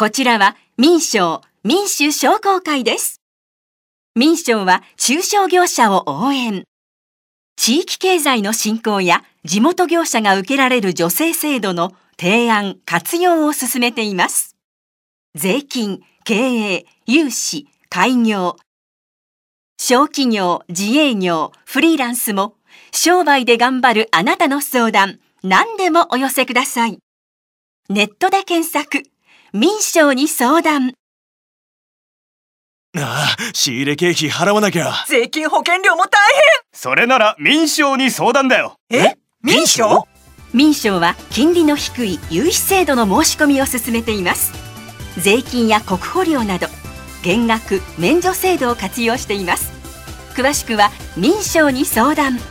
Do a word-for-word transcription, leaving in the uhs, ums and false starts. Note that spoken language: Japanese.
こちらは民商民主商工会です。民商は中小業者を応援。地域経済の振興や地元業者が受けられる助成制度の提案・活用を進めています。税金、経営、融資、開業、小企業、自営業、フリーランスも商売で頑張るあなたの相談、何でもお寄せください。ネットで検索、民商に相談。 ああ、仕入れ経費払わなきゃ。 税金保険料も大変。 それなら民商に相談だよ。 え？民商？ 民商は金利の低い融資制度の申し込みを進めています。税金や国保料など減額・免除制度を活用しています。詳しくは民商に相談。